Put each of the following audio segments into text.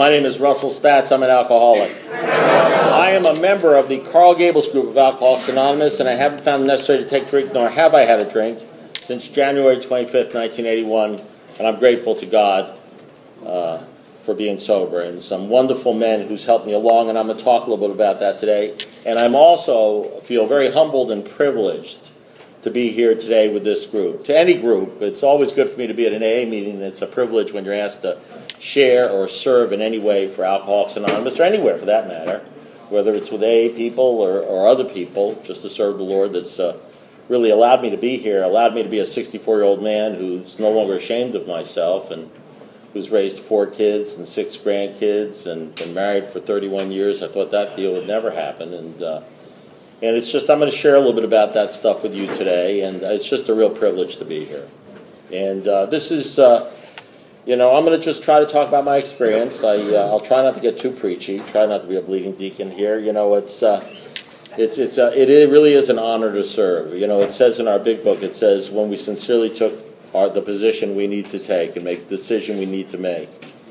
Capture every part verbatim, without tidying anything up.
My name is Russell Spatz. I'm an alcoholic. I am a member of the Carl Gables group of Alcoholics Anonymous, and I haven't found it necessary to take a drink, nor have I had a drink, since January twenty-fifth, nineteen eighty-one, and I'm grateful to God uh, for being sober, and some wonderful men who's helped me along, and I'm going to talk a little bit about that today. And I'm also feel very humbled and privileged to be here today with this group. To any group, it's always good for me to be at an A A meeting. It's a privilege when you're asked to share or serve in any way for Alcoholics Anonymous, or anywhere for that matter, whether it's with A A people or, or other people, just to serve the Lord. That's uh, really allowed me to be here, allowed me to be a sixty-four-year-old man who's no longer ashamed of myself, and who's raised four kids and six grandkids and been married for thirty-one years. I thought that deal would never happen, and uh, and it's just, I'm going to share a little bit about that stuff with you today, and it's just a real privilege to be here. And uh, this is, uh, you know, I'm going to just try to talk about my experience. I, uh, I'll try not to get too preachy, try not to be a bleeding deacon here. You know, it's, uh, it's, it's, uh, it really is an honor to serve. You know, it says in our big book, it says, when we sincerely took our, the position we need to take and make the decision we need to make,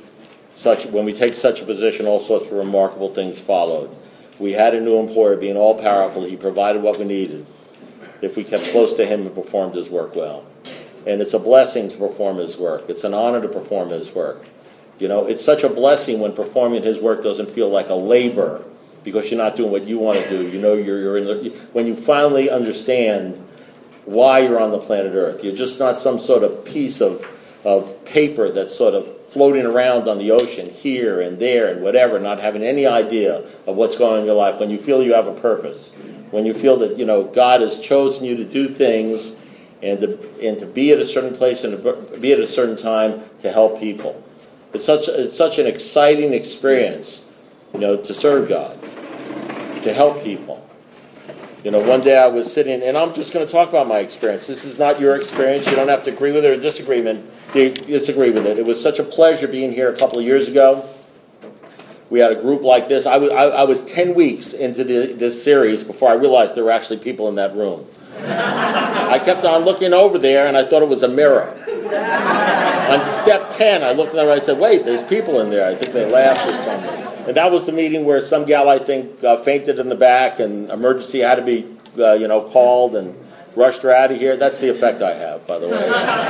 such when we take such a position, all sorts of remarkable things followed. We had a new employer, being all-powerful. He provided what we needed if we kept close to him and performed his work well. And it's a blessing to perform his work. It's an honor to perform his work. You know, it's such a blessing when performing his work doesn't feel like a labor because you're not doing what you want to do. You know, you're, you're in the, when you finally understand why you're on the planet Earth. You're just not some sort of piece of, of paper that's sort of floating around on the ocean here and there and whatever, not having any idea of what's going on in your life. When you feel you have a purpose, when you feel that, you know, God has chosen you to do things and to, and to be at a certain place and to be at a certain time to help people. It's such, it's such an exciting experience, you know, to serve God, to help people. You know, one day I was sitting, and I'm just going to talk about my experience. This is not your experience. You don't have to agree with it or disagree with it. Disagree with it. It was such a pleasure being here a couple of years ago. We had a group like this. I was, I, I was ten weeks into the, this series before I realized there were actually people in that room. I kept on looking over there, and I thought it was a mirror. On step ten, I looked and I said, wait, there's people in there. I think they laughed at something. And that was the meeting where some gal, I think, uh, fainted in the back, and emergency had to be, uh, you know, called and rushed her out of here. That's the effect I have, by the way.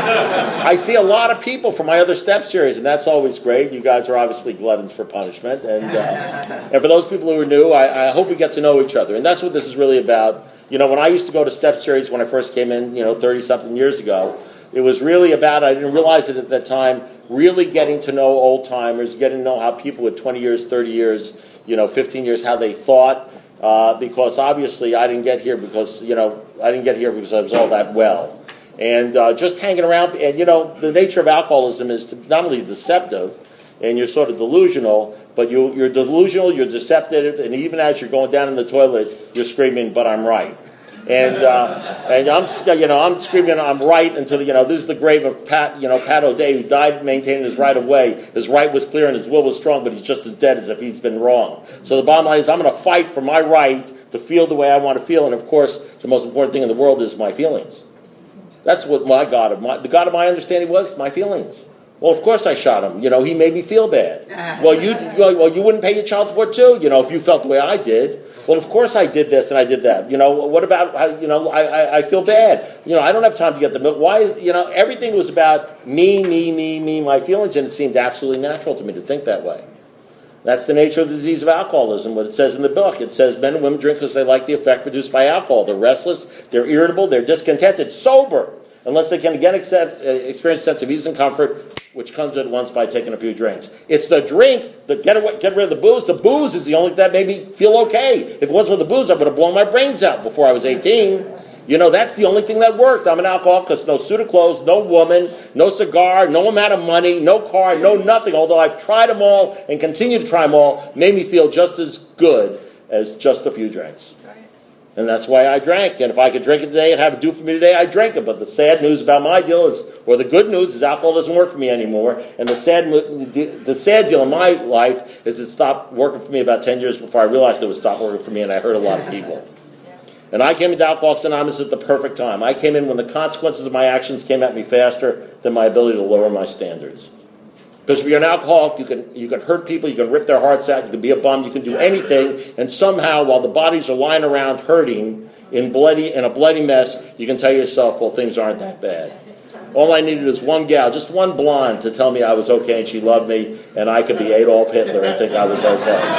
I see a lot of people from my other step series, and that's always great. You guys are obviously gluttons for punishment. And, uh, and for those people who are new, I, I hope we get to know each other. And that's what this is really about. You know, when I used to go to step series when I first came in, you know, thirty-something years ago, it was really about, I didn't realize it at that time, really getting to know old-timers, getting to know how people with twenty years, thirty years, you know, fifteen years, how they thought. Uh, because obviously I didn't get here because, you know, I didn't get here because I was all that well. And uh, just hanging around, and, you know, the nature of alcoholism is to not only deceptive, and you're sort of delusional, but you, you're delusional, you're deceptive, and even as you're going down in the toilet, you're screaming, but I'm right. And uh, and I'm you know I'm screaming I'm right until you know this is the grave of Pat you know Pat O'Day, who died maintaining his right of way. His right was clear and his will was strong, but he's just as dead as if he's been wrong. So the bottom line is I'm going to fight for my right to feel the way I want to feel, and of course the most important thing in the world is my feelings. That's what my God of my the God of my understanding was, my feelings. Well, of course I shot him. You know, he made me feel bad. Well, you well you wouldn't pay your child support too. You know, if you felt the way I did. Well, of course I did this and I did that. You know, what about, you know, I, I, I feel bad. You know, I don't have time to get the milk. Why, you know, everything was about me, me, me, me, my feelings, and it seemed absolutely natural to me to think that way. That's the nature of the disease of alcoholism, what it says in the book. It says men and women drink because they like the effect produced by alcohol. They're restless, they're irritable, they're discontented, sober, unless they can again accept, uh, experience a sense of ease and comfort, which comes at once by taking a few drinks. It's the drink that get away, get rid of the booze. The booze is the only thing that made me feel okay. If it wasn't for the booze, I would have blown my brains out before I was eighteen. You know, that's the only thing that worked. I'm an alcoholic because no suit of clothes, no woman, no cigar, no amount of money, no car, no nothing. Although I've tried them all and continue to try them all, made me feel just as good as just a few drinks. And that's why I drank. And if I could drink it today and have it do for me today, I'd drink it. But the sad news about my deal is, or the good news is, alcohol doesn't work for me anymore. And the sad the sad deal in my life is it stopped working for me about ten years before I realized it would stop working for me, and I hurt a lot of people. And I came into Alcoholics Anonymous at the perfect time. I came in when the consequences of my actions came at me faster than my ability to lower my standards. Because if you're an alcoholic, you can you can hurt people, you can rip their hearts out, you can be a bum, you can do anything, and somehow, while the bodies are lying around hurting in bloody in a bloody mess, you can tell yourself, well, things aren't that bad. All I needed was one gal, just one blonde, to tell me I was okay and she loved me, and I could be Adolf Hitler and think I was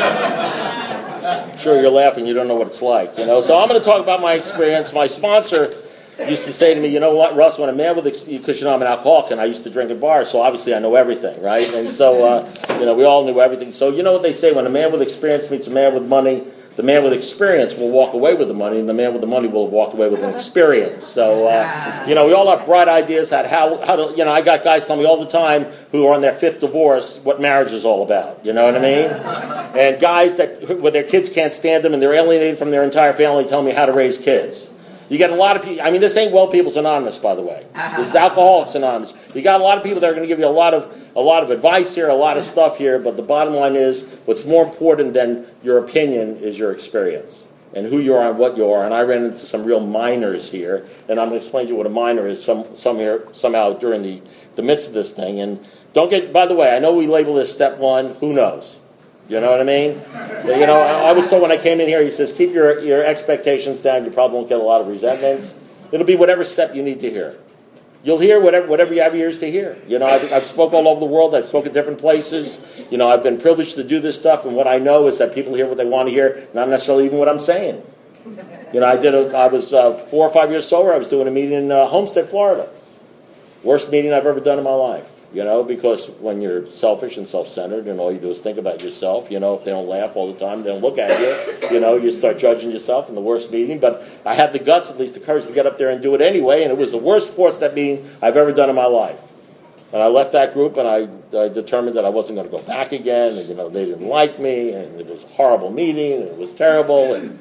okay. Sure, you're laughing, you don't know what it's like, you know. So I'm going to talk about my experience. My sponsor used to say to me, you know what, Russ, when a man with, because you know I'm an alcoholic and I used to drink at bars, so obviously I know everything, right? And so, uh, you know, we all knew everything. So you know what they say, when a man with experience meets a man with money, the man with experience will walk away with the money, and the man with the money will have walked away with an experience. So, uh, you know, we all have bright ideas at how, how to, you know, I got guys tell me all the time who are on their fifth divorce what marriage is all about. You know what I mean? And guys that, where their kids can't stand them and they're alienated from their entire family, tell me how to raise kids. You got a lot of people, I mean, this ain't Well People's Anonymous, by the way. This is Alcoholics Anonymous. You got a lot of people that are going to give you a lot of a lot of advice here, a lot of stuff here, but the bottom line is, what's more important than your opinion is your experience and who you are and what you are. And I ran into some real minors here, and I'm going to explain to you what a minor is some, some here, somehow during the, the midst of this thing. And don't get, by the way, I know we label this step one, who knows? You know what I mean? You know, I was told when I came in here, he says, keep your, your expectations down. You probably won't get a lot of resentments. It'll be whatever step you need to hear. You'll hear whatever whatever you have ears to hear. You know, I've, I've spoke all over the world. I've spoken different places. You know, I've been privileged to do this stuff, and what I know is that people hear what they want to hear, not necessarily even what I'm saying. You know, I did. A, I was uh, four or five years sober. I was doing a meeting in uh, Homestead, Florida. Worst meeting I've ever done in my life. You know, because when you're selfish and self-centered and all you do is think about yourself, you know, if they don't laugh all the time, they don't look at you, you know, you start judging yourself in the worst meeting. But I had the guts, at least the courage to get up there and do it anyway, and it was the worst four-step meeting I've ever done in my life. And I left that group, and I, I determined that I wasn't going to go back again, and, you know, they didn't like me, and it was a horrible meeting, and it was terrible, and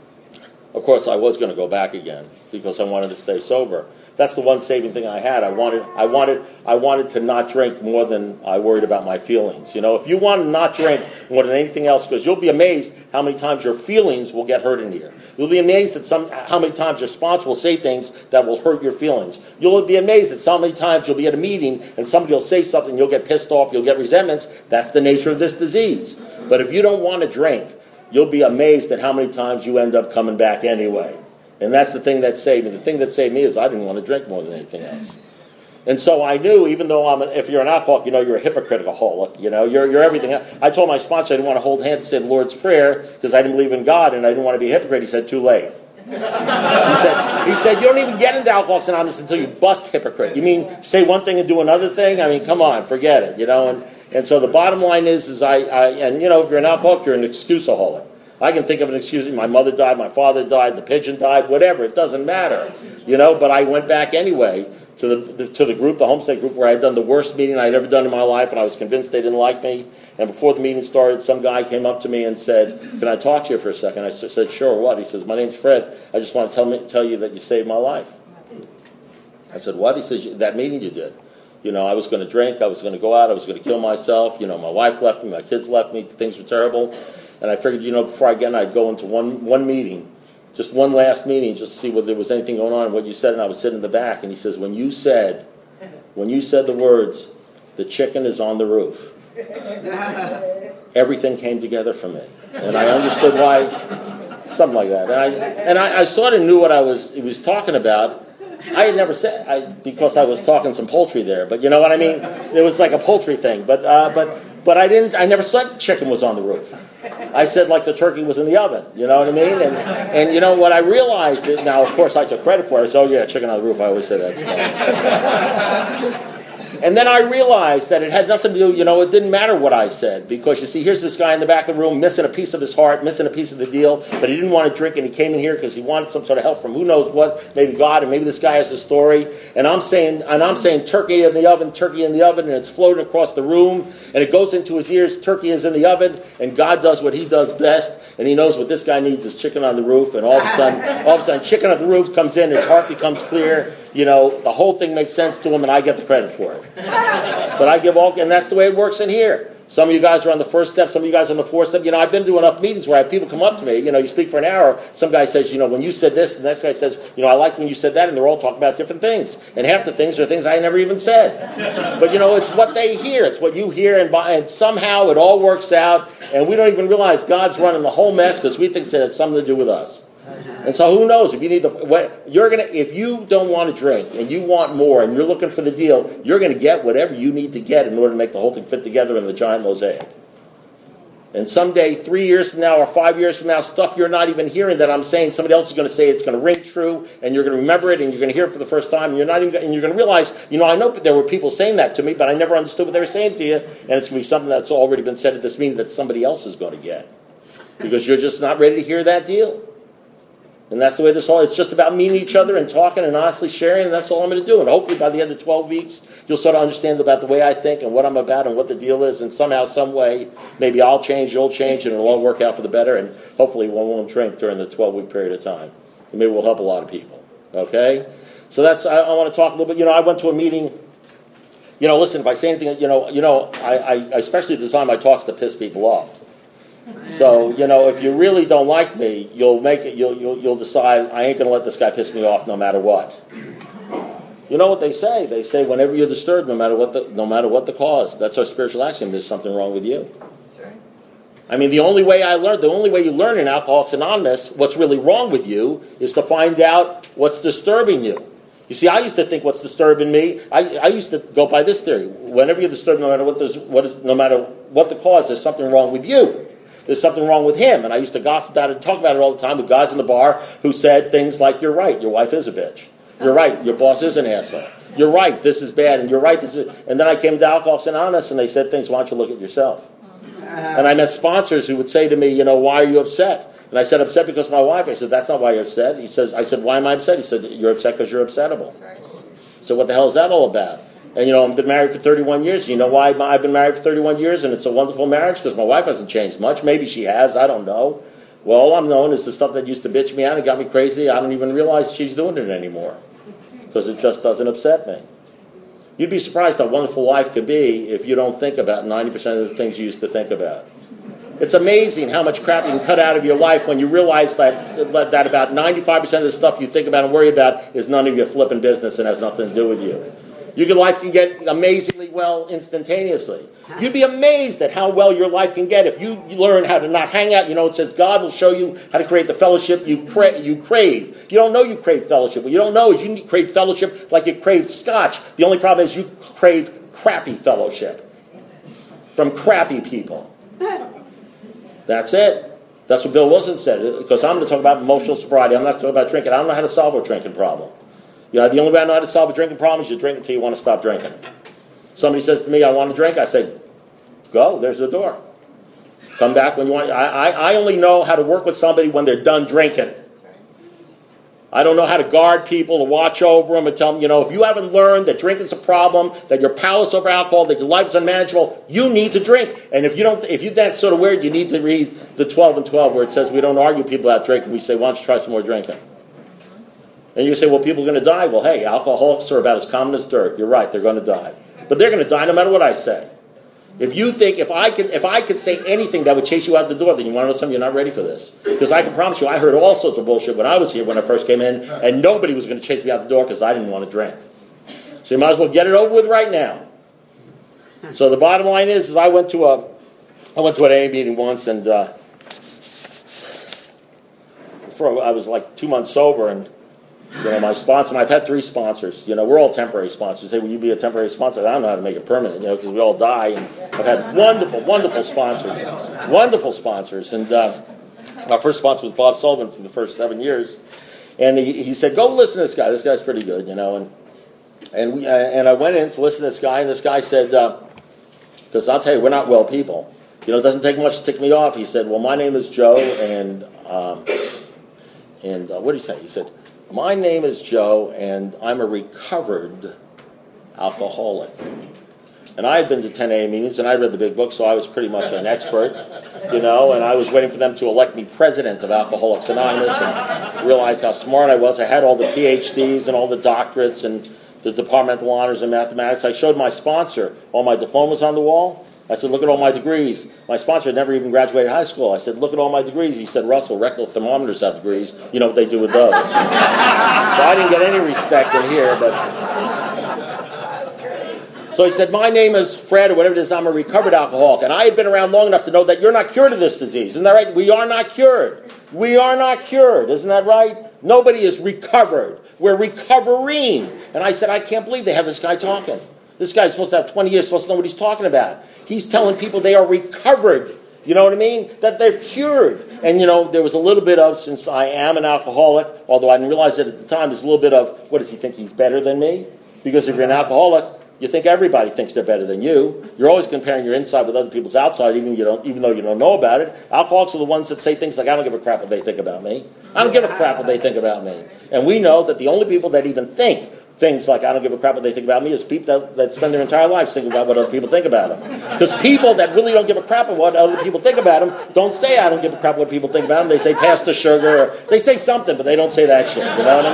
of course I was going to go back again because I wanted to stay sober. That's the one saving thing I had. I wanted, I wanted, I wanted to not drink more than I worried about my feelings. You know, if you want to not drink more than anything else, because you'll be amazed how many times your feelings will get hurt in here. You'll be amazed at some how many times your sponsor will say things that will hurt your feelings. You'll be amazed at so many times you'll be at a meeting and somebody will say something, you'll get pissed off, you'll get resentments. That's the nature of this disease. But if you don't want to drink, you'll be amazed at how many times you end up coming back anyway. And that's the thing that saved me. The thing that saved me is I didn't want to drink more than anything else. And so I knew, even though I'm, a, if you're an alcoholic, you know, you're a hypocritical. You know, you're you're everything else. I told my sponsor I didn't want to hold hands and say the Lord's Prayer because I didn't believe in God and I didn't want to be a hypocrite. He said, too late. he said, he said, you don't even get into Alcoholics Anonymous until you bust hypocrite. You mean say one thing and do another thing? I mean, come on, forget it. You know, and, and so the bottom line is, is I, I, and you know, if you're an alcoholic, you're an excuseaholic. I can think of an excuse. My mother died, my father died, the pigeon died, whatever. It doesn't matter, you know. But I went back anyway to the, the to the group, the Homestead group, where I had done the worst meeting I'd ever done in my life, and I was convinced they didn't like me. And before the meeting started, some guy came up to me and said, "Can I talk to you for a second?" I said, "Sure." What? He says, "My name's Fred. I just want to tell me tell you that you saved my life." I said, "What?" He says, "That meeting you did. You know, I was going to drink, I was going to go out, I was going to kill myself. You know, my wife left me, my kids left me, things were terrible." And I figured, you know, before I get in, I'd go into one one meeting, just one last meeting, just to see whether there was anything going on and what you said. And I was sitting in the back, and he says, when you said, when you said the words, "The chicken is on the roof," everything came together for me. And I understood why, something like that. And I, and I, I sort of knew what I was, he was talking about. I had never said, I, because I was talking some poultry there, but you know what I mean? It was like a poultry thing. But, uh, but, but I didn't, I never said the chicken was on the roof. I said like the turkey was in the oven, you know what I mean? And, and you know what I realized is, now of course I took credit for it. I said, oh yeah, chicken on the roof, I always say that stuff. And then I realized that it had nothing to do, you know, it didn't matter what I said. Because you see, here's this guy in the back of the room missing a piece of his heart, missing a piece of the deal, but he didn't want to drink, and he came in here because he wanted some sort of help from who knows what, maybe God, and maybe this guy has a story. And I'm saying, and I'm saying turkey in the oven, turkey in the oven, and it's floating across the room, and it goes into his ears, turkey is in the oven, and God does what he does best, and he knows what this guy needs is chicken on the roof, and all of a sudden, all of a sudden, chicken on the roof comes in, his heart becomes clear, you know, the whole thing makes sense to him, and I get the credit for it. But I give all, and that's the way it works in here. Some of you guys are on the first step. Some of you guys are on the fourth step. You know, I've been to enough meetings where I have people come up to me. You know, you speak for an hour. Some guy says, you know, when you said this, and the next guy says, you know, I like when you said that, and they're all talking about different things. And half the things are things I never even said. But, you know, it's what they hear. It's what you hear, and, by, and somehow it all works out, and we don't even realize God's running the whole mess because we think it has something to do with us. And so who knows, if you need the what, you're gonna if you don't want to drink and you want more and you're looking for the deal, you're gonna get whatever you need to get in order to make the whole thing fit together in the giant mosaic. And someday, three years from now or five years from now, stuff you're not even hearing that I'm saying, somebody else is going to say it's going to ring true, and you're going to remember it, and you're going to hear it for the first time, and you're not even, and you're going to realize, you know, I know there were people saying that to me, but I never understood what they were saying to you, and it's going to be something that's already been said at this meeting that somebody else is going to get, because you're just not ready to hear that deal. And that's the way this all, it's just about meeting each other and talking and honestly sharing, and that's all I'm going to do. And hopefully by the end of twelve weeks, you'll sort of understand about the way I think and what I'm about and what the deal is, and somehow, some way, maybe I'll change, you'll change, and it'll all work out for the better, and hopefully we won't drink during the twelve-week period of time. And maybe we'll help a lot of people. Okay? So that's, I, I want to talk a little bit. You know, I went to a meeting, you know, listen, if I say anything, you know, you know, I, I especially design my talks to piss people off. So, you know, if you really don't like me, you'll make it, you'll, you'll, you'll decide, I ain't going to let this guy piss me off no matter what. You know what they say? They say whenever you're disturbed, no matter what the, no matter what the cause, that's our spiritual axiom, there's something wrong with you. That's right. I mean, the only way I learned, the only way you learn in Alcoholics Anonymous what's really wrong with you is to find out what's disturbing you. You see, I used to think what's disturbing me, I, I used to go by this theory. Whenever you're disturbed, no matter what, what is, no matter what the cause, there's something wrong with you. There's something wrong with him. And I used to gossip about it and talk about it all the time with guys in the bar who said things like, you're right, your wife is a bitch. You're right, your boss is an asshole. You're right, this is bad, and you're right, this is... And then I came to Alcoholics Anonymous, and they said things, why don't you look at yourself? And I met sponsors who would say to me, you know, why are you upset? And I said, upset because of my wife. I said, that's not why you're upset. He says, I said, why am I upset? He said, you're upset because you're upsettable. So what the hell is that all about? And, you know, I've been married for thirty-one years. You know why I've been married for thirty-one years and it's a wonderful marriage? Because my wife hasn't changed much. Maybe she has. I don't know. Well, all I'm knowing is the stuff that used to bitch me out and got me crazy. I don't even realize she's doing it anymore because it just doesn't upset me. You'd be surprised how wonderful life could be if you don't think about ninety percent of the things you used to think about. It's amazing how much crap you can cut out of your life when you realize that, that about ninety-five percent of the stuff you think about and worry about is none of your flipping business and has nothing to do with you. Your life can get amazingly well instantaneously. You'd be amazed at how well your life can get if you learn how to not hang out. You know, it says God will show you how to create the fellowship you, cra- you crave. You don't know you crave fellowship. What you don't know is you crave fellowship like you crave scotch. The only problem is you crave crappy fellowship from crappy people. That's it. That's what Bill Wilson said. Because I'm going to talk about emotional sobriety. I'm not talking about drinking. I don't know how to solve a drinking problem. You know, the only way I know how to solve a drinking problem is you drink until you want to stop drinking. Somebody says to me, I want to drink. I say, go, there's the door. Come back when you want. I, I, I only know how to work with somebody when they're done drinking. I don't know how to guard people, to watch over them and tell them, you know, if you haven't learned that drinking's a problem, that you're powerless over alcohol, that your life's unmanageable, you need to drink. And if you don't, if you're that sort of weird, you need to read the twelve and twelve where it says we don't argue people out drinking. We say, why don't you try some more drinking? And you say, well, people are going to die. Well, hey, alcoholics are about as common as dirt. You're right, they're going to die. But they're going to die no matter what I say. If you think, if I could if I could say anything that would chase you out the door, then you want to know something, you're not ready for this. Because I can promise you, I heard all sorts of bullshit when I was here, when I first came in, and nobody was going to chase me out the door because I didn't want to drink. So you might as well get it over with right now. So the bottom line is, is I went to a, I went to an A A meeting once, and uh, for I was like two months sober, and you know, my sponsor, I've had three sponsors. You know, we're all temporary sponsors. They say, will you be a temporary sponsor? I don't know how to make it permanent, you know, because we all die. And I've had wonderful, wonderful sponsors. Wonderful sponsors. And uh, our first sponsor was Bob Sullivan for the first seven years. And he, he said, go listen to this guy. This guy's pretty good, you know. And and we uh, and I went in to listen to this guy, and this guy said, because uh, I'll tell you, we're not well people. You know, it doesn't take much to tick me off. He said, well, my name is Joe, and, um, and uh, what did he say? He said, my name is Joe, and I'm a recovered alcoholic. And I had been to ten A A meetings, and I read the big book, so I was pretty much an expert, you know, and I was waiting for them to elect me president of Alcoholics Anonymous and realized how smart I was. I had all the P H Ds and all the doctorates and the departmental honors in mathematics. I showed my sponsor all my diplomas on the wall, I said, look at all my degrees. My sponsor had never even graduated high school. I said, look at all my degrees. He said, Russell, rectal thermometers have degrees. You know what they do with those. So I didn't get any respect in here. But So he said, my name is Fred, or whatever it is. I'm a recovered alcoholic. And I had been around long enough to know that you're not cured of this disease. Isn't that right? We are not cured. We are not cured. Isn't that right? Nobody is recovered. We're recovering. And I said, I can't believe they have this guy talking. This guy's supposed to have twenty years, supposed to know what he's talking about. He's telling people they are recovered. You know what I mean? That they're cured. And, you know, there was a little bit of, since I am an alcoholic, although I didn't realize it at the time, there's a little bit of, what, does he think he's better than me? Because if you're an alcoholic, you think everybody thinks they're better than you. You're always comparing your inside with other people's outside, even you don't, even though you don't know about it. Alcoholics are the ones that say things like, I don't give a crap what they think about me. I don't give a crap what they think about me. And we know that the only people that even think things like, I don't give a crap what they think about me, is people that, that spend their entire lives thinking about what other people think about them. Because people that really don't give a crap about what other people think about them don't say, I don't give a crap what people think about them. They say, pass the sugar. Or they say something, but they don't say that shit. You know what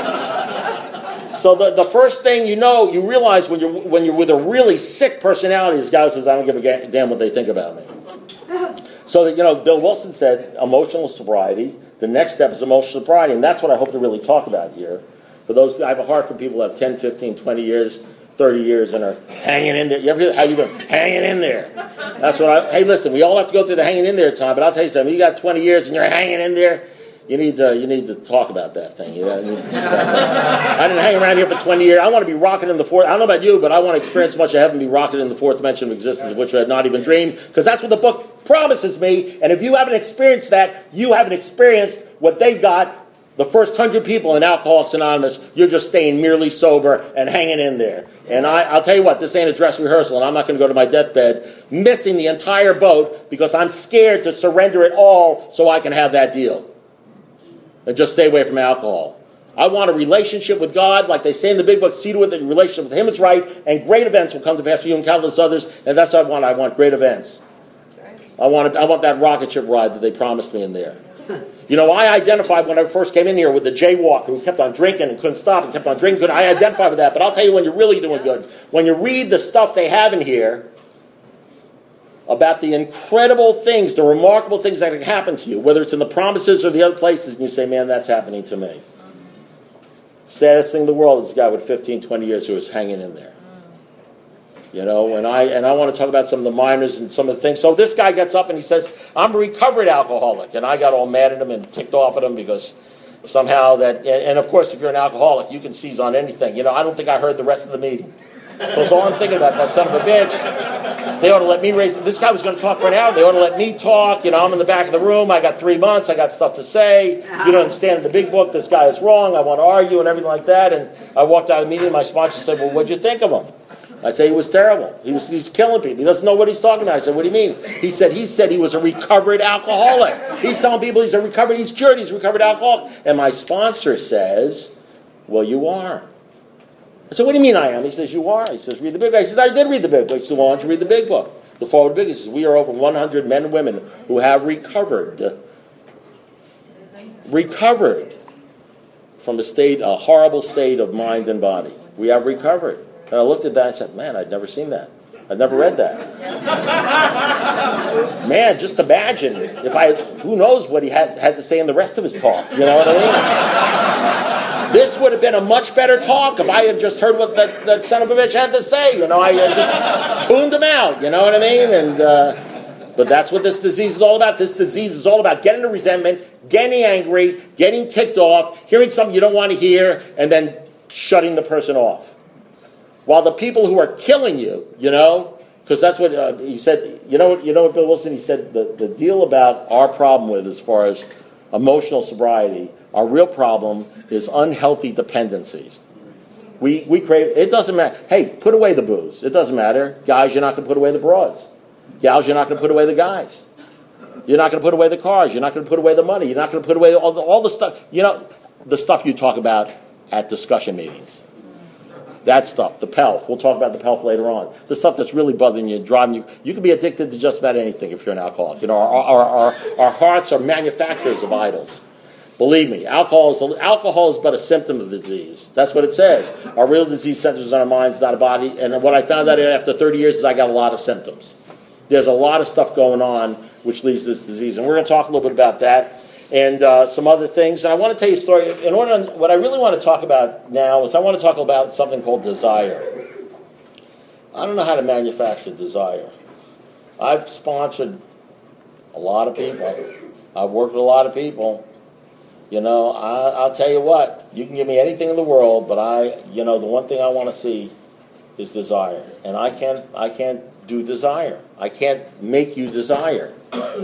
I mean? So the, the first thing you know, you realize when you're when you're with a really sick personality, this guy says, I don't give a damn what they think about me. So that, you know, Bill Wilson said, emotional sobriety. The next step is emotional sobriety, and that's what I hope to really talk about here. For those, I have a heart for people who have ten, fifteen, twenty years, thirty years, and are hanging in there. You ever hear how you doing? Hanging in there. That's what I, hey, listen, we all have to go through the hanging in there time, but I'll tell you something. You got twenty years and you're hanging in there, you need to, you need to talk about that thing. You know, you need to I didn't hang around here for twenty years. I want to be rocking in the fourth. I don't know about you, but I want to experience as much of heaven, be rocking in the fourth dimension of existence, of which I had not even dreamed, because that's what the book promises me. And if you haven't experienced that, you haven't experienced what they got. The first hundred people in Alcoholics Anonymous, you're just staying merely sober and hanging in there. And I, I'll tell you what, this ain't a dress rehearsal, and I'm not going to go to my deathbed missing the entire boat because I'm scared to surrender it all so I can have that deal. And just stay away from alcohol. I want a relationship with God, like they say in the big book, see to it that your relationship with Him is right, and great events will come to pass for you and countless others, and that's what I want. I want great events. I want, I want that rocket ship ride that they promised me in there. You know, I identified when I first came in here with the jaywalker who kept on drinking and couldn't stop and kept on drinking. I identified with that. But I'll tell you when you're really doing good. When you read the stuff they have in here about the incredible things, the remarkable things that can happen to you, whether it's in the promises or the other places, and you say, man, that's happening to me. Saddest thing in the world is a guy with fifteen, twenty years who is hanging in there. You know, and I and I want to talk about some of the minors and some of the things. So this guy gets up and he says, I'm a recovered alcoholic. And I got all mad at him and ticked off at him because somehow that, and, and of course, if you're an alcoholic, you can seize on anything. You know, I don't think I heard the rest of the meeting. Because all I'm thinking about, that son of a bitch, they ought to let me raise, this guy was going to talk for an hour, they ought to let me talk. You know, I'm in the back of the room, I got three months, I got stuff to say. You don't understand in the big book, this guy is wrong, I want to argue and everything like that. And I walked out of the meeting and my sponsor said, well, what'd you think of him? I'd say he was terrible. He was he's killing people. He doesn't know what he's talking about. I said, what do you mean? He said he said he was a recovered alcoholic. He's telling people he's a recovered, he's cured, he's a recovered alcoholic. And my sponsor says, well, you are. I said, what do you mean I am? He says, you are. He says, read the big book. He says, I did read the big book. He said, well, why don't you read the big book? The forward big. He says, we are over one hundred men and women who have recovered. Recovered from a state, a horrible state of mind and body. We have recovered. And I looked at that and I said, man, I'd never seen that. I'd never read that. Man, just imagine if I, who knows what he had, had to say in the rest of his talk. You know what I mean? This would have been a much better talk if I had just heard what that, that son of a bitch had to say. You know, I uh, just tuned him out. You know what I mean? And uh, but that's what this disease is all about. This disease is all about getting the resentment, getting angry, getting ticked off, hearing something you don't want to hear, and then shutting the person off. While the people who are killing you, you know, because that's what uh, he said, you know what, you know what Bill Wilson, he said the, the deal about our problem with as far as emotional sobriety, our real problem is unhealthy dependencies. We we crave, it doesn't matter. Hey, put away the booze. It doesn't matter. Guys, you're not going to put away the broads. Gals, you're not going to put away the guys. You're not going to put away the cars. You're not going to put away the money. You're not going to put away all the, all the stuff, you know, the stuff you talk about at discussion meetings. That stuff, the P E L F. We'll talk about the P E L F later on. The stuff that's really bothering you, driving you. You can be addicted to just about anything if you're an alcoholic. You know, our, our, our, our hearts are manufacturers of idols. Believe me, alcohol is, alcohol is but a symptom of the disease. That's what it says. Our real disease centers on our minds, not a body. And what I found out after thirty years is I got a lot of symptoms. there's a lot of stuff going on which leads to this disease. And we're going to talk a little bit about that and uh, some other things. And I want to tell you a story. In order, to, what I really want to talk about now is I want to talk about something called desire. I don't know how to manufacture desire. I've sponsored a lot of people. I've worked with a lot of people. You know, I, I'll tell you what, you can give me anything in the world, but I, you know, the one thing I want to see is desire. And I can't, I can't do desire. I can't make you desire.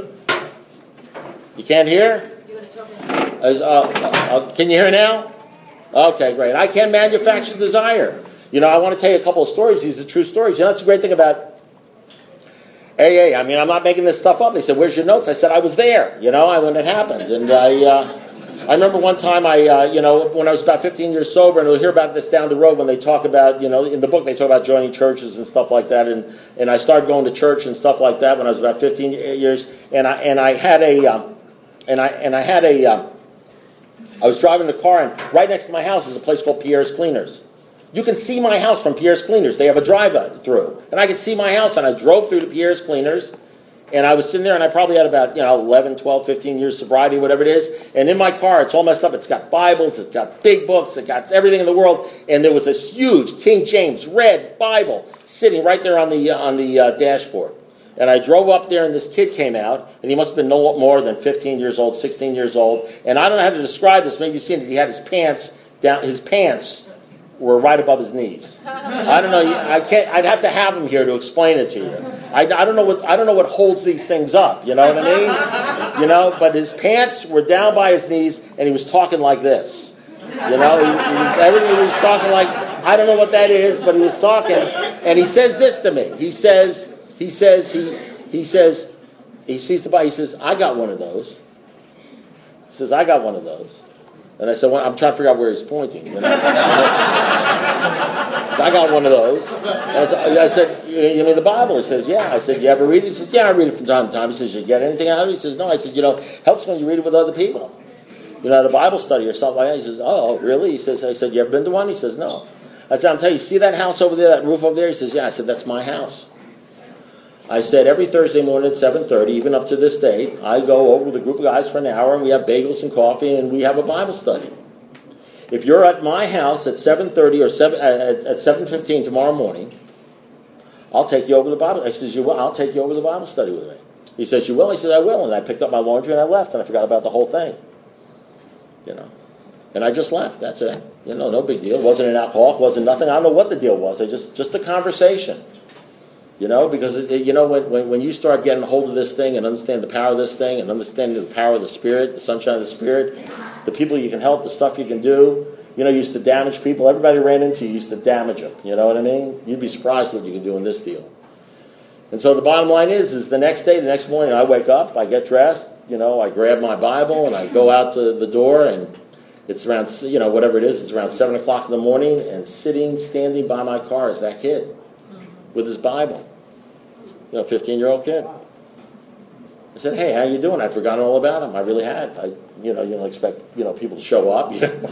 You can't hear? As, uh, uh, can you hear now? Okay, great. I can't manufacture desire. You know, I want to tell you a couple of stories. These are true stories. You know, that's the great thing about A A. I mean, I'm not making this stuff up. They said, "Where's your notes?" I said, "I was there." You know, when it happened, and I, uh, I remember one time, I, uh, you know, when I was about fifteen years sober, and we'll hear about this down the road when they talk about, you know, in the book they talk about joining churches and stuff like that, and and I started going to church and stuff like that when I was about fifteen years, and I and I had a, um, and I and I had a, um, I was driving the car, and right next to my house is a place called Pierre's Cleaners. You can see my house from Pierre's Cleaners. They have a drive-through. And I could see my house, and I drove through to Pierre's Cleaners, and I was sitting there, and I probably had about, you know, eleven, twelve, fifteen years sobriety, whatever it is. And in my car, it's all messed up. It's got Bibles. It's got big books. It got everything in the world. And there was this huge King James red Bible sitting right there on the, uh, on the uh, dashboard. And I drove up there, and this kid came out, and he must have been no more than fifteen years old, sixteen years old. And I don't know how to describe this. Maybe you've seen it. He had his pants down, his pants were right above his knees. I don't know. I can't. I'd have to have him here to explain it to you. I, I don't know what. I don't know what holds these things up. You know what I mean? You know. But his pants were down by his knees, and he was talking like this. You know. He, he, everything he was talking like. I don't know what that is, but he was talking, and he says this to me. He says. He says. He. He says. He sees the Bible. He says, "I got one of those." He says, "I got one of those." And I said, well, I'm trying to figure out where he's pointing. You know? I got one of those. And I said, I said, you mean the Bible? He says, yeah. I said, you ever read it? He says, yeah, I read it from time to time. He says, you get anything out of it? He says, no. I said, you know, helps when you read it with other people. You know, at a Bible study or something like that. He says, oh, really? He says, I said, you ever been to one? He says, no. I said, I'm telling you, see that house over there, that roof over there? He says, yeah. I said, that's my house. I said, every Thursday morning at seven thirty, even up to this day, I go over with a group of guys for an hour, and we have bagels and coffee, and we have a Bible study. If you're at my house at seven thirty or seven, at, at seven fifteen tomorrow morning, I'll take you over the Bible. I says, you will? I'll take you over the Bible study with me. He says, you will? He says, I will. And I picked up my laundry, and I left, and I forgot about the whole thing. You know. And I just left. That's it. You know, no big deal. Wasn't an alcoholic. Wasn't nothing. I don't know what the deal was. I just, just a conversation. You know, because, it, you know, when, when when you start getting a hold of this thing and understand the power of this thing and understanding the power of the Spirit, the sunshine of the Spirit, the people you can help, the stuff you can do, you know, you used to damage people. Everybody ran into you, used to damage them. You know what I mean? You'd be surprised what you can do in this deal. And so the bottom line is, is the next day, the next morning, I wake up, I get dressed, you know, I grab my Bible, and I go out to the door, and it's around, you know, whatever it is, it's around seven o'clock in the morning, and sitting, standing by my car is that kid with his Bible. You know, fifteen-year-old kid. I said, hey, how you doing? I'd forgotten all about him. I really had. I, you know, you don't expect, you know, people to show up. You know?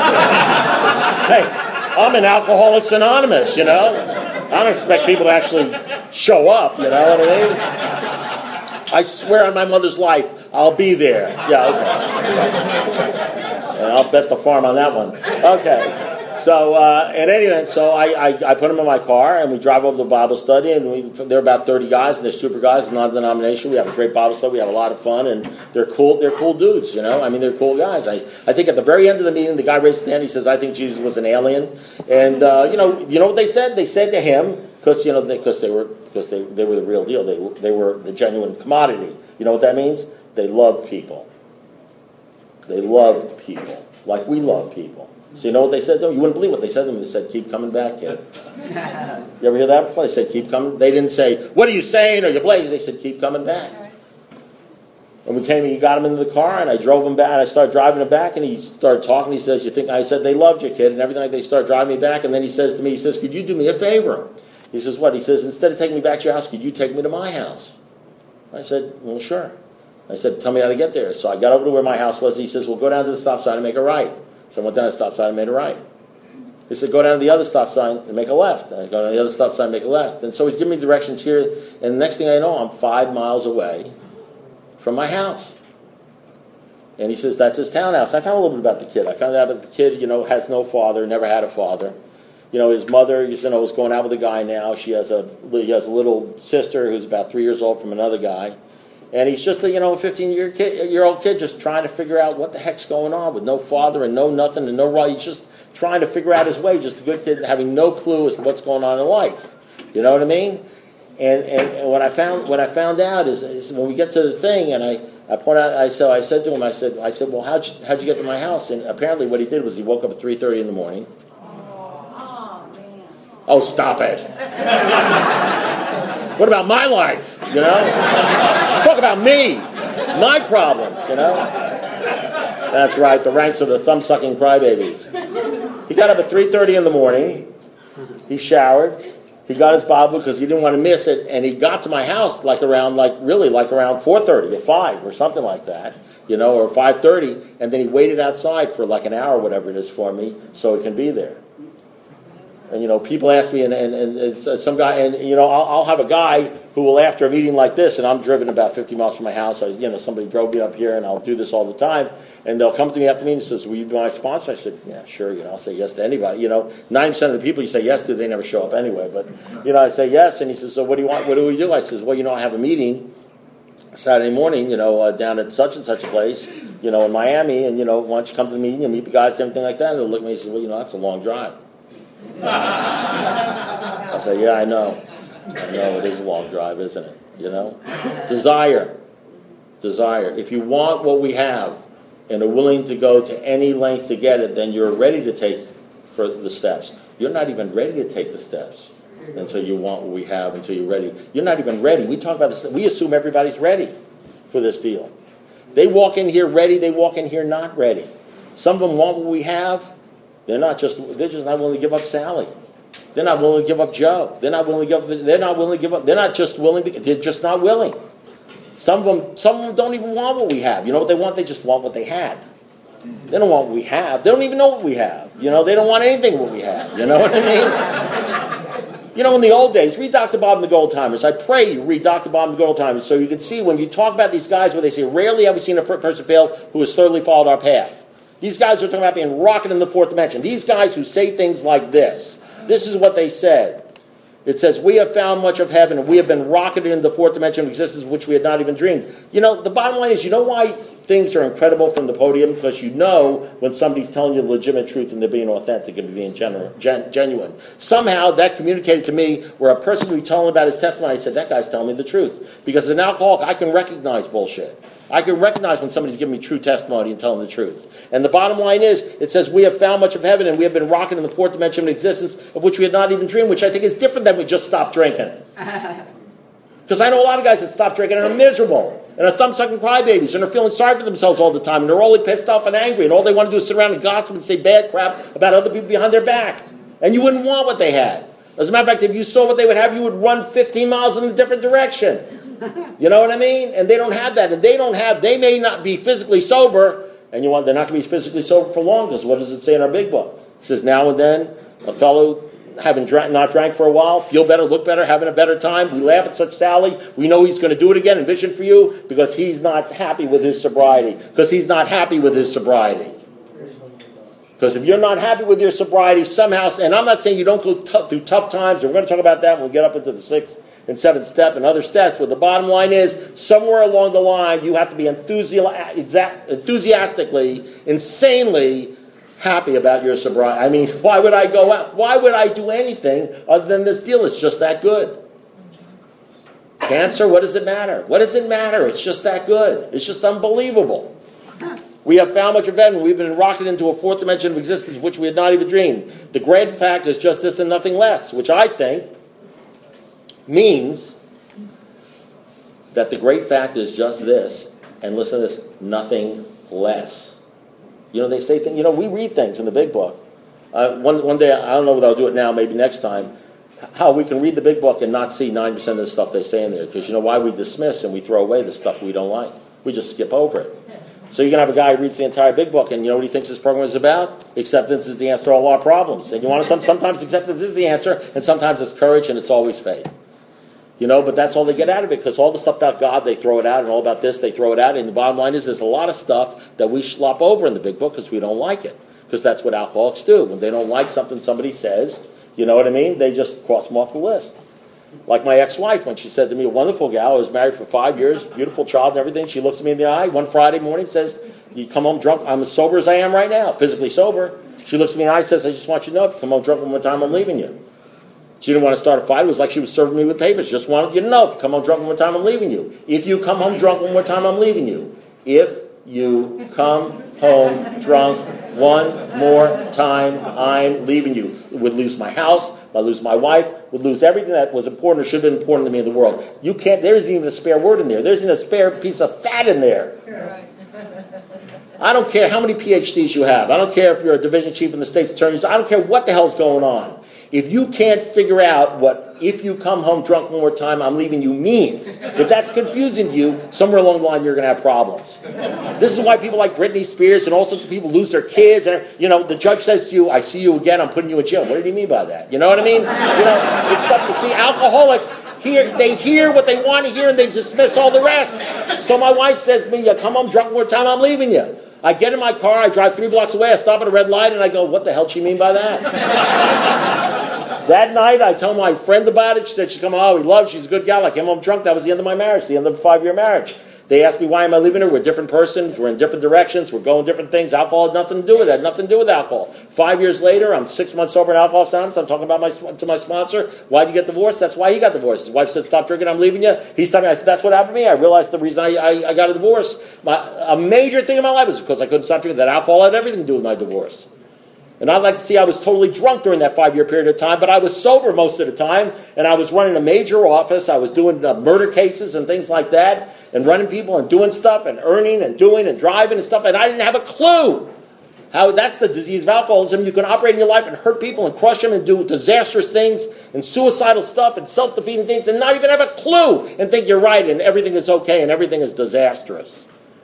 Hey, I'm in Alcoholics Anonymous, you know. I don't expect people to actually show up, you know what I mean? I swear on my mother's life, I'll be there. Yeah, okay. And I'll bet the farm on that one. Okay. So, uh, at any event, so I, I, I put him in my car, and we drive over to the Bible study, and we, there are about thirty guys, and they're super guys, non-denomination. We have a great Bible study. We have a lot of fun, and they're cool. They're cool dudes, you know. I mean, they're cool guys. I, I think at the very end of the meeting, the guy raised his hand. He says, "I think Jesus was an alien," and uh, you know, you know what they said? They said to him, because you know, because they, they were because they, they were the real deal. They they were the genuine commodity. You know what that means? They loved people. They loved people like we love people. So you know what they said to him? You wouldn't believe what they said to him. They said, keep coming back, kid. You ever hear that before? They said, keep coming. They didn't say, what are you saying? Or you're blazing. They said, keep coming back. And we came, he got him into the car, and I drove him back, and I started driving him back, and he started talking. He says, you think, I said, they loved you, kid, and everything. Like they started driving me back, and then he says to me, he says, could you do me a favor? He says, what? He says, instead of taking me back to your house, could you take me to my house? I said, well, sure. I said, tell me how to get there. So I got over to where my house was. He says, well, go down to the stop sign and make a right. So I went down the stop sign and made a right. He said, go down to the other stop sign and make a left. And I go down to the other stop sign and make a left. And so he's giving me directions here. And the next thing I know, I'm five miles away from my house. And he says, that's his townhouse. I found a little bit about the kid. I found out that the kid, you know, has no father, never had a father. You know, his mother, you know, is going out with a guy now. She has a, he has a little sister who's about three years old from another guy. And he's just a, you know, a fifteen-year-old kid just trying to figure out what the heck's going on with no father and no nothing and no right. He's just trying to figure out his way, just a good kid having no clue as to what's going on in life. You know what I mean? And and, and what I found what I found out is, is when we get to the thing, and I, I point out, I so I said to him, I said, I said, well, how'd you, how'd you get to my house? And apparently what he did was he woke up at three thirty in the morning. Oh, man. Oh, stop it. What about my life, you know? Let's talk about me, my problems, you know? That's right, the ranks of the thumb-sucking crybabies. He got up at three thirty in the morning. He showered. He got his Bible because he didn't want to miss it, and he got to my house like around, like really, like around four thirty or five or something like that, you know, or five thirty, and then he waited outside for like an hour or whatever it is for me so he can be there. And, you know, people ask me, and, and, and it's, uh, some guy, and, you know, I'll, I'll have a guy who will, after a meeting like this, and I'm driven about fifty miles from my house, I, you know, somebody drove me up here, and I'll do this all the time, and they'll come to me after the meeting and says, will you be my sponsor? I said, yeah, sure, you know, I'll say yes to anybody. You know, ninety percent of the people you say yes to, they never show up anyway, but, you know, I say yes, and he says, so what do you want, what do we do? I says, well, you know, I have a meeting Saturday morning, you know, uh, down at such and such a place, you know, in Miami, and, you know, why don't you come to the meeting and meet the guys and everything like that? And they'll look at me and say, well, you know, that's a long drive. I say, yeah, I know. I know it is a long drive, isn't it? You know? Desire. Desire. If you want what we have and are willing to go to any length to get it, then you're ready to take for the steps. You're not even ready to take the steps until you want what we have, until you're ready. You're not even ready. We talk about this. We assume everybody's ready for this deal. They walk in here ready. They walk in here not ready. Some of them want what we have. They're not just, they're just not willing to give up Sally. They're not willing to give up Joe. They're not willing to give up, they're not willing to give up, they're not just willing to, they're just not willing. Some of them, some of them don't even want what we have. You know what they want? They just want what they had. They don't want what we have. They don't even know what we have. You know, they don't want anything what we have. You know what I mean? You know, in the old days, read Doctor Bob and the Gold Timers. I pray you read Doctor Bob and the Gold Timers so you can see when you talk about these guys where they say, rarely have we seen a person fail who has thoroughly followed our path. These guys are talking about being rocketed in the fourth dimension. These guys who say things like this. This is what they said. It says, we have found much of heaven, and we have been rocketed into the fourth dimension of existence of which we had not even dreamed. You know, the bottom line is, you know why things are incredible from the podium? Because you know when somebody's telling you the legitimate truth and they're being authentic and being genu- gen- genuine. Somehow that communicated to me where a person would be telling about his testimony, I said, that guy's telling me the truth. Because as an alcoholic, I can recognize bullshit. I can recognize when somebody's giving me true testimony and telling the truth. And the bottom line is, it says, we have found much of heaven and we have been rocking in the fourth dimension of existence of which we had not even dreamed, which I think is different than we just stopped drinking. Because I know a lot of guys that stop drinking and are miserable and are thumb-sucking crybabies and are feeling sorry for themselves all the time and they're only pissed off and angry and all they want to do is sit around and gossip and say bad crap about other people behind their back. And you wouldn't want what they had. As a matter of fact, if you saw what they would have, you would run fifteen miles in a different direction. You know what I mean? And they don't have that. And they don't have, they may not be physically sober, and you want, they're not going to be physically sober for long, because what does it say in our big book? It says, now and then, a fellow having drank, not drank for a while, feel better, look better, having a better time. We laugh at such Sally. We know he's going to do it again, envision for you, because he's not happy with his sobriety. Because he's not happy with his sobriety. Because if you're not happy with your sobriety, somehow, and I'm not saying you don't go t- through tough times, and we're going to talk about that when we get up into the sixth and seventh step and other steps, but the bottom line is, somewhere along the line, you have to be enthusi- exact, enthusiastically, insanely happy about your sobriety. I mean, why would I go out? Why would I do anything other than this deal? It's just that good. Cancer, what does it matter? What does it matter? It's just that good. It's just unbelievable. We have found much of heaven. We've been rocketed into a fourth dimension of existence, which we had not even dreamed. The great fact is just this and nothing less, which I think means that the great fact is just this, and listen to this, nothing less. You know, they say things, you know, we read things in the big book. Uh, one, one day, I don't know whether I'll do it now, maybe next time, how we can read the big book and not see ninety percent of the stuff they say in there. Because you know why we dismiss and we throw away the stuff we don't like. We just skip over it. So you can have a guy who reads the entire big book, and you know what he thinks this program is about? Acceptance is the answer to all our problems. And you want to some, sometimes acceptance is the answer, and sometimes it's courage, and it's always faith. You know, but that's all they get out of it, because all the stuff about God, they throw it out, and all about this, they throw it out. And the bottom line is there's a lot of stuff that we slop over in the big book because we don't like it. Because that's what alcoholics do. When they don't like something somebody says, you know what I mean? They just cross them off the list. Like my ex-wife, when she said to me, a wonderful gal, I was married for five years, beautiful child and everything. She looks at me in the eye one Friday morning and says, you come home drunk. I'm as sober as I am right now, physically sober. She looks at me in the eye and says, I just want you to know, if you come home drunk one more time, I'm leaving you. She didn't want to start a fight. It was like she was serving me with papers. She just wanted you to know, if you come home drunk one more time, I'm leaving you. If you come home drunk one more time, I'm leaving you. If you come home drunk one more time, I'm leaving you. Would lose my house, I'd lose my wife, would lose everything that was important or should have been important to me in the world. You can't, there isn't even a spare word in there. There isn't a spare piece of fat in there. I don't care how many P H Ds you have. I don't care if you're a division chief in the state's attorney's. I don't care what the hell's going on. If you can't figure out what if you come home drunk one more time, I'm leaving you means, if that's confusing to you, somewhere along the line you're going to have problems. This is why people like Britney Spears and all sorts of people lose their kids. And, you know, the judge says to you, I see you again, I'm putting you in jail. What do you mean by that? You know what I mean? You know, it's stuff you see. Alcoholics, hear, they hear what they want to hear and they dismiss all the rest. So my wife says to me, you come home drunk one more time, I'm leaving you. I get in my car, I drive three blocks away, I stop at a red light, and I go, what the hell do you mean by that? That night, I tell my friend about it. She said, she's come home, we love, she's a good gal. I came home drunk, that was the end of my marriage, the end of a five-year marriage. They asked me, why am I leaving her? We're different persons, we're in different directions, we're going different things. Alcohol had nothing to do with that, nothing to do with alcohol. Five years later, I'm six months sober in Alcoholics Anonymous. I'm talking about my to my sponsor. Why'd you get divorced? That's why he got divorced. His wife said, stop drinking, I'm leaving you. He stopped me. I said, that's what happened to me. I realized the reason I, I, I got a divorce. My, a major thing in my life was because I couldn't stop drinking. That alcohol had everything to do with my divorce. And I'd like to see I was totally drunk during that five-year period of time, but I was sober most of the time, and I was running a major office. I was doing uh, murder cases and things like that, and running people and doing stuff and earning and doing and driving and stuff, and I didn't have a clue how that's the disease of alcoholism. You can operate in your life and hurt people and crush them and do disastrous things and suicidal stuff and self-defeating things and not even have a clue and think you're right and everything is okay and everything is disastrous.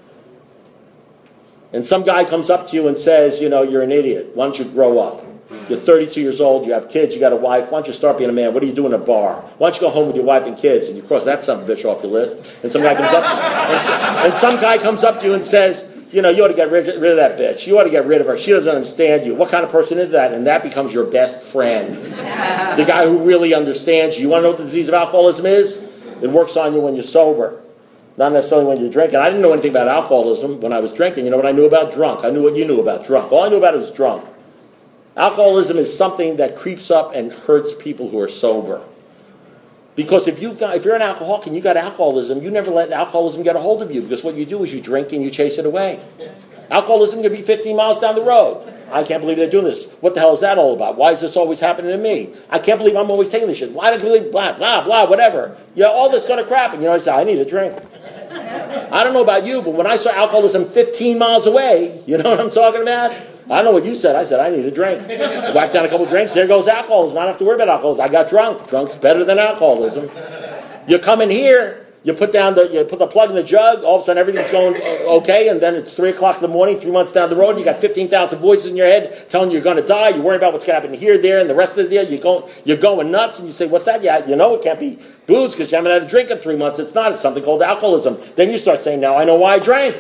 And some guy comes up to you and says, you know, you're an idiot. Why don't you grow up? You're thirty-two years old, you have kids, you got a wife. Why don't you start being a man? What do you do in a bar? Why don't you go home with your wife and kids? And you cross that son of a bitch off your list. And some guy comes up, and, and some guy comes up to you and says, you know, you ought to get rid, rid of that bitch. You ought to get rid of her. She doesn't understand you. What kind of person is that? And that becomes your best friend. The guy who really understands you. You want to know what the disease of alcoholism is? It works on you when you're sober. Not necessarily when you're drinking. I didn't know anything about alcoholism when I was drinking. You know what I knew about drunk? I knew what you knew about drunk. All I knew about it was drunk. Alcoholism is something that creeps up and hurts people who are sober. Because if you've got, if you're an alcoholic and you got alcoholism, you never let alcoholism get a hold of you. Because what you do is you drink and you chase it away. Alcoholism can be fifteen miles down the road. I can't believe they're doing this. What the hell is that all about? Why is this always happening to me? I can't believe I'm always taking this shit. Why do I believe blah, blah, blah, whatever. You know, all this sort of crap. And you know, I say, I need a drink. I don't know about you, but when I saw alcoholism fifteen miles away, you know what I'm talking about? I don't know what you said. I said, I need a drink. I whacked down a couple drinks. There goes alcoholism. I don't have to worry about alcoholism. I got drunk. Drunk's better than alcoholism. You come in here, you put down the, you put the plug in the jug, all of a sudden everything's going okay, and then it's three o'clock in the morning, three months down the road, and you got fifteen thousand voices in your head telling you you're going to die. You're worried about what's going to happen here, there, and the rest of the day. You're going, you're going nuts, and you say, what's that? Yeah, you know it can't be booze because you haven't had a drink in three months. It's not. It's something called alcoholism. Then you start saying, now I know why I drank.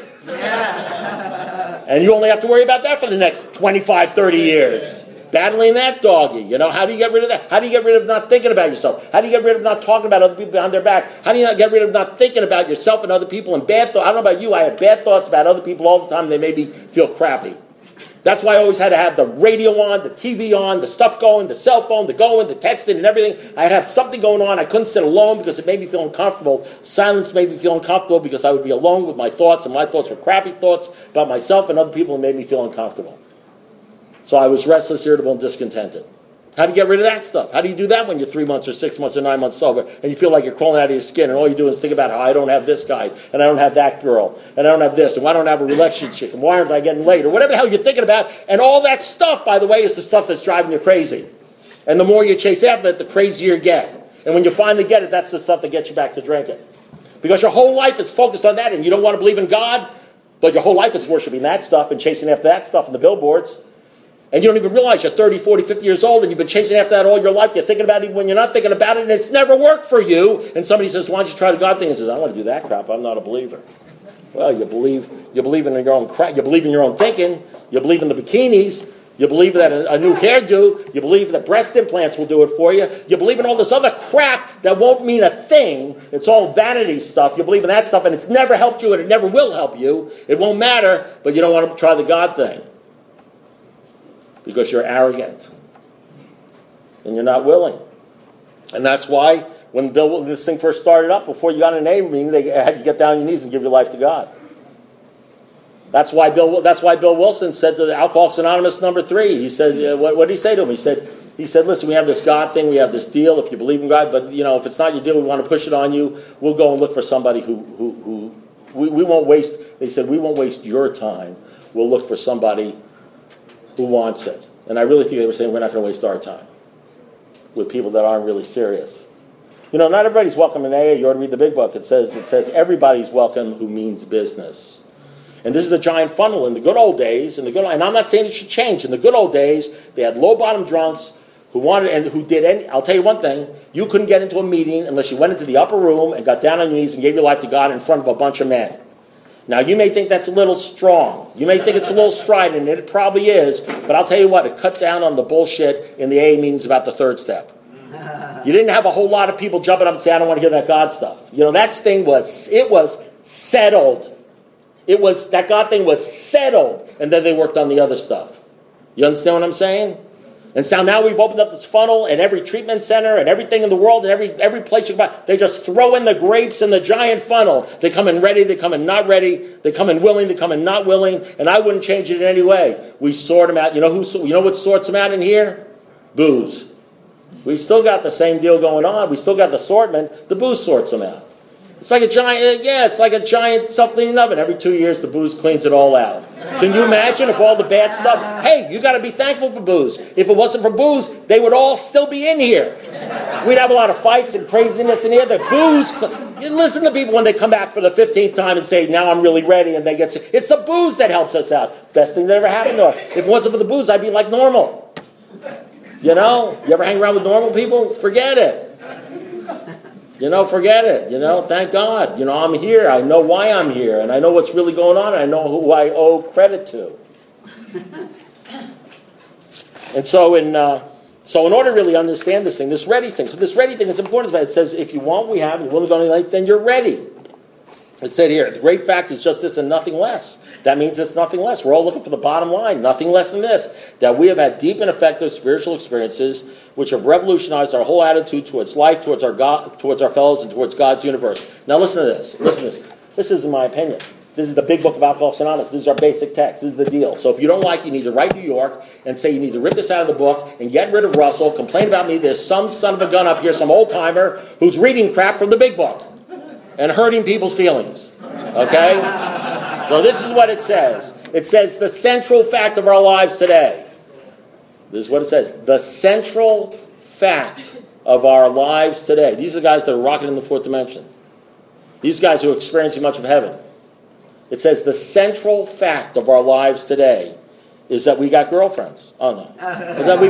Yeah. And you only have to worry about that for the next twenty-five, thirty years. Battling that doggy, you know, how do you get rid of that? How do you get rid of not thinking about yourself? How do you get rid of not talking about other people behind their back? How do you not get rid of not thinking about yourself and other people and bad thoughts? I don't know about you, I have bad thoughts about other people all the time. They made me feel crappy. That's why I always had to have the radio on, the T V on, the stuff going, the cell phone, the going, the texting and everything. I had to have something going on. I couldn't sit alone because it made me feel uncomfortable. Silence made me feel uncomfortable because I would be alone with my thoughts, and my thoughts were crappy thoughts about myself and other people, and made me feel uncomfortable. So I was restless, irritable, and discontented. How do you get rid of that stuff? How do you do that when you're three months or six months or nine months sober and you feel like you're crawling out of your skin and all you do is think about how I don't have this guy and I don't have that girl and I don't have this and why don't I have a relationship and why aren't I getting laid or whatever the hell you're thinking about. And all that stuff, by the way, is the stuff that's driving you crazy. And the more you chase after it, the crazier you get. And when you finally get it, that's the stuff that gets you back to drinking. Because your whole life is focused on that and you don't want to believe in God. But your whole life is worshiping that stuff and chasing after that stuff in the billboards. And you don't even realize you're thirty, forty, fifty years old and you've been chasing after that all your life. You're thinking about it when you're not thinking about it and it's never worked for you. And somebody says, why don't you try the God thing? And says, I don't want to do that crap. I'm not a believer. Well, you believe you believe in your own crap. You believe in your own thinking. You believe in the bikinis. You believe that a, a new hairdo. You believe that breast implants will do it for you. You believe in all this other crap that won't mean a thing. It's all vanity stuff. You believe in that stuff and it's never helped you and it never will help you. It won't matter, but you don't want to try the God thing. Because you're arrogant. And you're not willing. And that's why when Bill, this thing first started up, before you got an A meeting, they had you get down on your knees and give your life to God. That's why Bill. That's why Bill Wilson said to the Alcoholics Anonymous number three. He said, uh, what, what did he say to him? He said, he said, listen, we have this God thing, we have this deal. If you believe in God, but you know, if it's not your deal, we want to push it on you. We'll go and look for somebody who who who we, we won't waste. They said we won't waste your time. We'll look for somebody who wants it. And I really think they were saying we're not going to waste our time with people that aren't really serious. You know, not everybody's welcome in A A. You ought to read the big book. It says it says everybody's welcome who means business. And this is a giant funnel. In the good old days, in the good, and I'm not saying it should change. In the good old days, they had low-bottom drunks who wanted and who did any. I'll tell you one thing: you couldn't get into a meeting unless you went into the upper room and got down on your knees and gave your life to God in front of a bunch of men. Now, you may think that's a little strong. You may think it's a little strident, and it probably is. But I'll tell you what: it cut down on the bullshit in the A A meetings about the third step. You didn't have a whole lot of people jumping up and saying, "I don't want to hear that God stuff." You know, that thing was it was settled. It was, that God thing was settled, and then they worked on the other stuff. You understand what I'm saying? And so now we've opened up this funnel, and every treatment center, and everything in the world, and every every place you go, they just throw in the grapes in the giant funnel. They come in ready, they come in not ready, they come in willing, they come in not willing, and I wouldn't change it in any way. We sort them out. You know who? You know what sorts them out in here? Booze. We still got the same deal going on. We still got the assortment. The booze sorts them out. It's like a giant, yeah, it's like a giant self-cleaning oven. Every two years, the booze cleans it all out. Can you imagine if all the bad stuff, hey, you got to be thankful for booze. If it wasn't for booze, they would all still be in here. We'd have a lot of fights and craziness in here. The booze, you listen to people when they come back for the fifteenth time and say, now I'm really ready, and they get sick. It's the booze that helps us out. Best thing that ever happened to us. If it wasn't for the booze, I'd be like normal. You know, you ever hang around with normal people? Forget it. You know, forget it. You know, thank God. You know, I'm here. I know why I'm here. And I know what's really going on. And I know who I owe credit to. And so in uh, so in order to really understand this thing, this ready thing. So this ready thing is important. It says, if you want, we have. You're willing to go any length, then you're ready. It said here, the great fact is just this and nothing less. That means it's nothing less. We're all looking for the bottom line. Nothing less than this. That we have had deep and effective spiritual experiences which have revolutionized our whole attitude towards life, towards our God, towards our fellows, and towards God's universe. Now listen to this. Listen to this. This is my opinion. This is the big book of Alcoholics Anonymous. This is our basic text. This is the deal. So if you don't like it, you need to write New York and say you need to rip this out of the book and get rid of Russell, complain about me. There's some son of a gun up here, some old-timer, who's reading crap from the big book and hurting people's feelings. Okay? So this is what it says. It says the central fact of our lives today. This is what it says. The central fact of our lives today. These are the guys that are rocking in the fourth dimension. These guys who are experiencing much of heaven. It says the central fact of our lives today is that we got girlfriends. Oh no. Is that we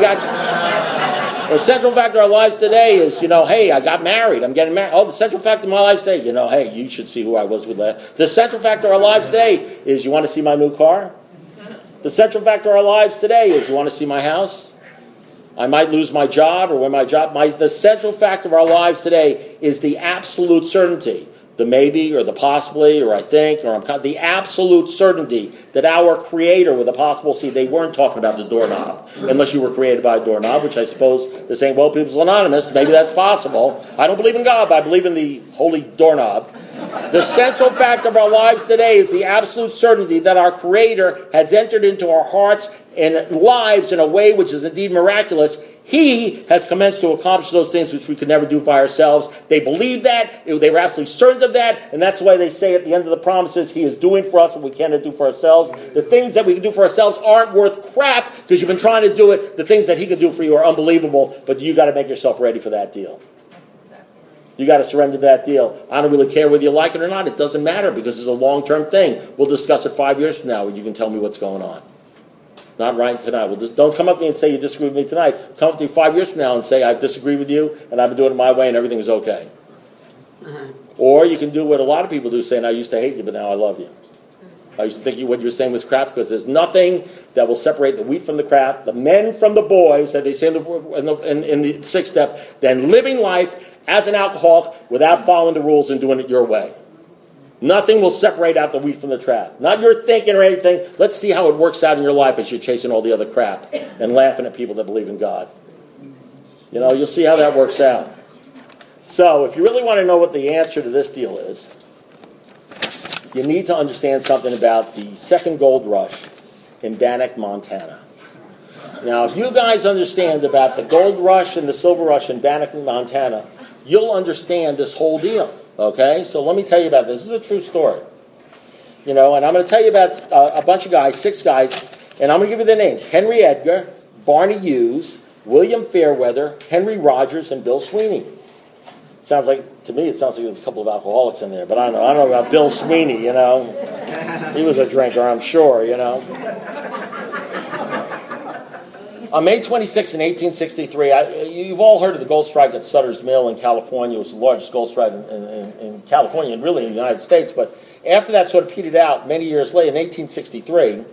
got... The central fact of our lives today is, you know, hey, I got married. I'm getting married. Oh, the central fact of my life today, you know, hey, you should see who I was with last. The central fact of our lives today is, you want to see my new car? The central fact of our lives today is, you want to see my house? I might lose my job or when my job... My, the central fact of our lives today is the absolute certainty, the maybe or the possibly or I think or I'm... The absolute certainty that our Creator with a possible C, they weren't talking about the doorknob, unless you were created by a doorknob, which I suppose they're saying, well, People's Anonymous, maybe that's possible. I don't believe in God, but I believe in the holy doorknob. The central fact of our lives today is the absolute certainty that our Creator has entered into our hearts and lives in a way which is indeed miraculous. He has commenced to accomplish those things which we could never do for ourselves. They believed that. They were absolutely certain of that. And that's why they say at the end of the promises, He is doing for us what we cannot do for ourselves. The things that we can do for ourselves aren't worth crap because you've been trying to do it. The things that He can do for you are unbelievable. But you got to make yourself ready for that deal. You got to surrender that deal. I don't really care whether you like it or not. It doesn't matter because it's a long-term thing. We'll discuss it five years from now and you can tell me what's going on. Not right tonight. Well, just don't come up to me and say you disagree with me tonight. Come up to me five years from now and say I disagree with you and I've been doing it my way and everything is okay. Uh-huh. Or you can do what a lot of people do, saying I used to hate you, but now I love you. I used to think you, what you were saying was crap because there's nothing that will separate the wheat from the crap, the men from the boys, that they say in the, in the, in, in the sixth step, than living life as an alcoholic without following the rules and doing it your way. Nothing will separate out the wheat from the trap. Not your thinking or anything. Let's see how it works out in your life as you're chasing all the other crap and laughing at people that believe in God. You know, you'll see how that works out. So, if you really want to know what the answer to this deal is, you need to understand something about the second gold rush in Bannack, Montana. Now, if you guys understand about the gold rush and the silver rush in Bannack, Montana, you'll understand this whole deal. Okay? So let me tell you about this. This is a true story. You know, and I'm going to tell you about uh, a bunch of guys, six guys, and I'm going to give you their names. Henry Edgar, Barney Hughes, William Fairweather, Henry Rogers, and Bill Sweeney. Sounds like, to me, it sounds like there's a couple of alcoholics in there, but I don't know. I don't know about Bill Sweeney, you know. He was a drinker, I'm sure, you know. On May twenty-sixth, in eighteen sixty-three, I, you've all heard of the gold strike at Sutter's Mill in California. It was the largest gold strike in, in, in California and really in the United States. But after that sort of petered out, many years later, in eighteen sixty-three,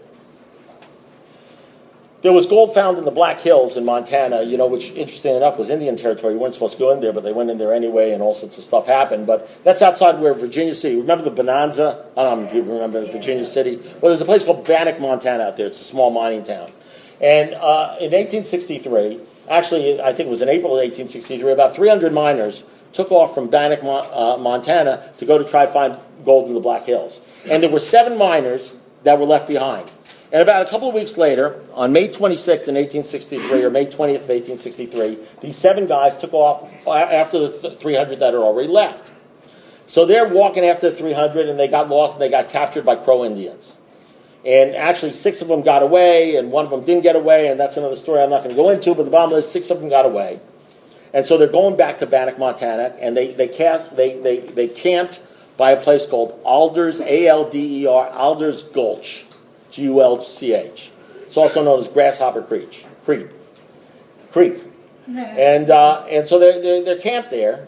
there was gold found in the Black Hills in Montana, you know, which, interesting enough, was Indian territory. You weren't supposed to go in there, but they went in there anyway, and all sorts of stuff happened. But that's outside where Virginia City. Remember the Bonanza? I don't know if people remember Virginia City. Well, there's a place called Bannack, Montana out there. It's a small mining town. And uh, in eighteen sixty-three, actually, I think it was in April of eighteen sixty-three, about three hundred miners took off from Bannack, uh, Montana, to go to try to find gold in the Black Hills. And there were seven miners that were left behind. And about a couple of weeks later, on May twenty-sixth in eighteen sixty-three, or May twentieth of eighteen sixty-three, these seven guys took off after the three hundred that are already left. So they're walking after the three hundred, and they got lost, and they got captured by Crow Indians. And actually, six of them got away, and one of them didn't get away, and that's another story I'm not going to go into, but the bottom is six of them got away. And so they're going back to Bannack, Montana, and they, they, cast, they, they, they camped by a place called Alders, A L D E R, Alders Gulch, G U L C H. It's also known as Grasshopper Creek. Creek. Creek. And, uh, and so they're, they're, they're camped there.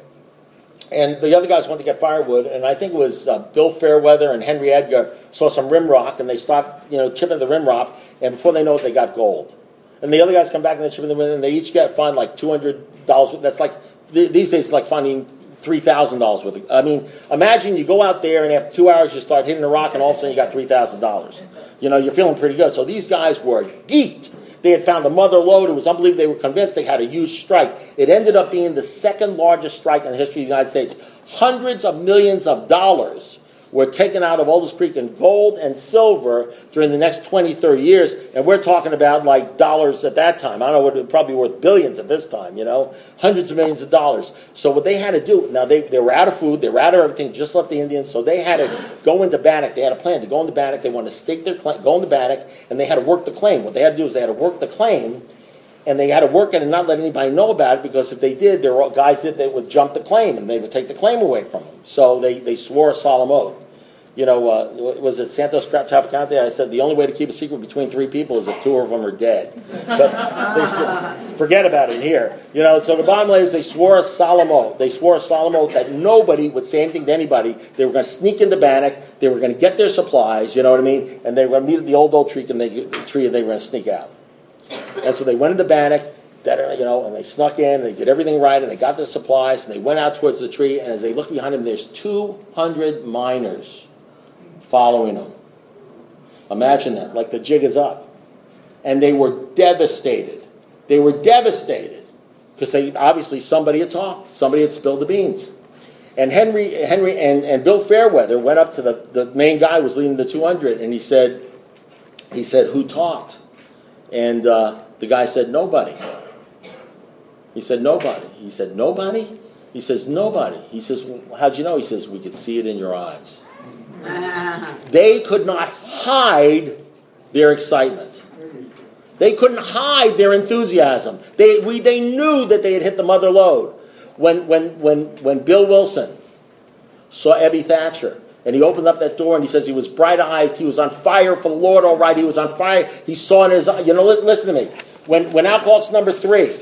And the other guys went to get firewood, and I think it was uh, Bill Fairweather and Henry Edgar saw some rim rock, and they stopped, you know, chipping the rim rock, and before they know it, they got gold. And the other guys come back and they chip in the rim, and they each get find like two hundred dollars. That's like, th- these days, it's like finding three thousand dollars worth of. I mean, imagine you go out there, and after two hours, you start hitting the rock, and all of a sudden, you got three thousand dollars. You know, you're feeling pretty good. So these guys were geeked. They had found a mother lode. It was unbelievable. They were convinced they had a huge strike. It ended up being the second largest strike in the history of the United States. Hundreds of millions of dollars were taken out of Alders Creek in gold and silver during the next twenty, thirty years. And we're talking about like dollars at that time. I don't know what it would probably worth billions at this time, you know. Hundreds of millions of dollars. So what they had to do, now they, they were out of food. They were out of everything, just left the Indians. So they had to go into Bannack. They had a plan to go into Bannack. They wanted to stake their claim, go into Bannack, and they had to work the claim. What they had to do is they had to work the claim, and they had to work it and not let anybody know about it, because if they did, there were guys that they would jump the claim, and they would take the claim away from them. So they, they swore a solemn oath. You know, uh, was it Santos Traficante? I said the only way to keep a secret between three people is if two of them are dead. But they said, forget about it here. You know, so the bottom line is they swore a solemn oath. They swore a solemn oath that nobody would say anything to anybody. They were going to sneak into Bannack. They were going to get their supplies, you know what I mean? And they were going to meet at the old oak tree, and they, tree, and they were going to sneak out. And so they went into Bannack, that, you know, and they snuck in, and they did everything right, and they got their supplies, and they went out towards the tree, and as they looked behind them, there's two hundred miners following them. Imagine that, like the jig is up. And they were devastated. They were devastated because they obviously somebody had talked, somebody had spilled the beans. And Henry, Henry, and, and Bill Fairweather went up to the, the main guy who was leading the two hundred, and he said, he said, "Who talked?" And uh, the guy said, "Nobody." He said, "Nobody." He said, "Nobody?" He says, "Nobody." He says, "Well, how'd you know?" He says, "We could see it in your eyes." They could not hide their excitement. They couldn't hide their enthusiasm. They, we, they knew that they had hit the mother lode. when, when, when, when Bill Wilson saw Ebby Thatcher, and he opened up that door and he says he was bright-eyed, he was on fire for the Lord, all right, he was on fire, he saw in his eye, you know, listen to me. When, when Alcoholics Number Three,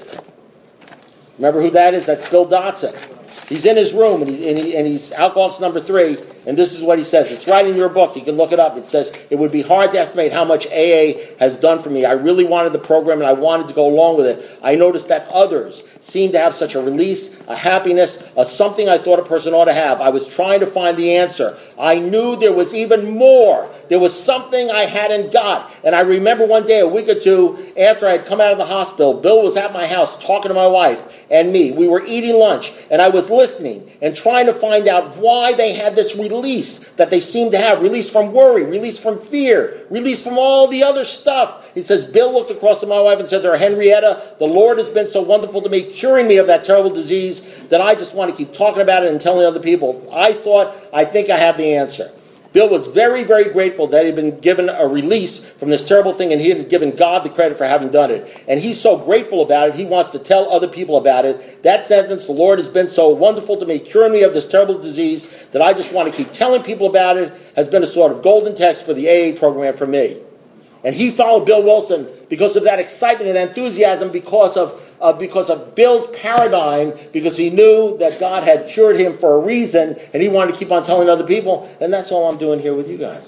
remember who that is? That's Bill Dotson. He's in his room, and, he, and, he, and he's Alcoholics Number Three, and this is what he says. It's right in your book. You can look it up. It says, it would be hard to estimate how much A A has done for me. I really wanted the program, and I wanted to go along with it. I noticed that others seem to have such a release, a happiness, a something I thought a person ought to have. I was trying to find the answer. I knew there was even more. There was something I hadn't got. And I remember one day, a week or two after I had come out of the hospital, Bill was at my house talking to my wife and me. We were eating lunch, and I was listening and trying to find out why they had this release that they seemed to have. Release from worry, release from fear, release from all the other stuff. He says, Bill looked across at my wife and said to her, Henrietta, the Lord has been so wonderful to me, curing me of that terrible disease, that I just want to keep talking about it and telling other people. I thought, I think I have the answer. Bill was very, very grateful that he'd been given a release from this terrible thing, and he had given God the credit for having done it. And he's so grateful about it, he wants to tell other people about it. That sentence, the Lord has been so wonderful to me, curing me of this terrible disease, that I just want to keep telling people about it, has been a sort of golden text for the A A program for me. And he followed Bill Wilson because of that excitement and enthusiasm, because of Uh, because of Bill's paradigm, because he knew that God had cured him for a reason, and he wanted to keep on telling other people, and that's all I'm doing here with you guys.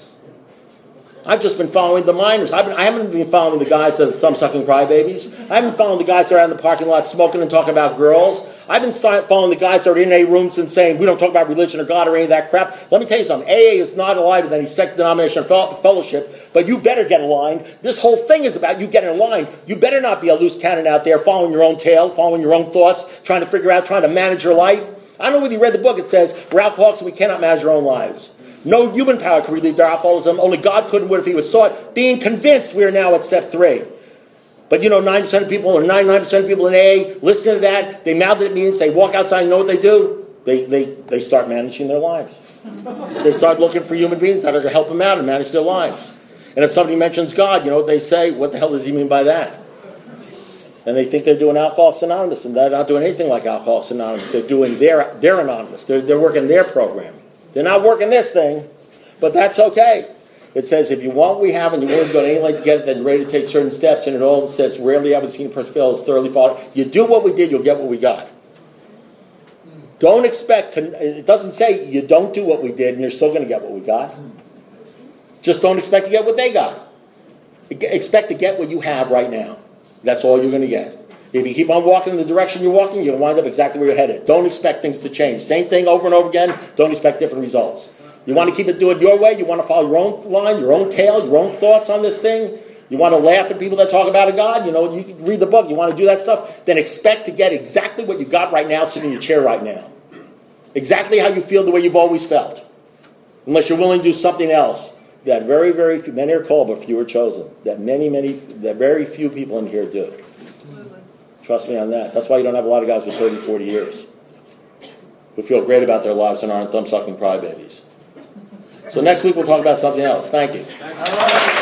I've just been following the minors. I've been, I haven't been following the guys that are thumb-sucking crybabies. I haven't been following the guys that are out in the parking lot smoking and talking about girls. I've been start following the guys that are in A rooms and saying, we don't talk about religion or God or any of that crap. Let me tell you something. A A is not aligned with any sect, denomination, or fellowship, but you better get aligned. This whole thing is about you getting aligned. You better not be a loose cannon out there following your own tail, following your own thoughts, trying to figure out, trying to manage your life. I don't know whether you read the book. It says, we're alcoholics and we cannot manage our own lives. No human power can relieve their alcoholism. Only God could and would if he was sought. Being convinced, we are now at step three. But you know, nine percent of people, or ninety-nine percent of people in A A, listen to that, they mouth it at meetings, they walk outside, and know what they do? They, they, they start managing their lives. They start looking for human beings that are going to help them out and manage their lives. And if somebody mentions God, you know what they say? What the hell does he mean by that? And they think they're doing Alcoholics Anonymous, and they're not doing anything like Alcoholics Anonymous. They're doing their, their Anonymous. They're, they're working their program. They're not working this thing, but that's okay. It says, if you want what we have and you're willing to go to any length to get it, then you're ready to take certain steps. And it all says, rarely have I seen a person fail as thoroughly followed. You do what we did, you'll get what we got. Don't expect to, it doesn't say you don't do what we did and you're still going to get what we got. Just don't expect to get what they got. Expect to get what you have right now. That's all you're going to get. If you keep on walking in the direction you're walking, you'll wind up exactly where you're headed. Don't expect things to change. Same thing over and over again. Don't expect different results. You want to keep it, do it your way. You want to follow your own line, your own tail, your own thoughts on this thing. You want to laugh at people that talk about a God. You know, you can read the book. You want to do that stuff. Then expect to get exactly what you got right now sitting in your chair right now. Exactly how you feel the way you've always felt. Unless you're willing to do something else. That very, very few, many are called, but few are chosen. That many, many, that very few people in here do. Trust me on that. That's why you don't have a lot of guys with thirty, forty years who feel great about their lives and aren't thumb-sucking crybabies. So next week we'll talk about something else. Thank you.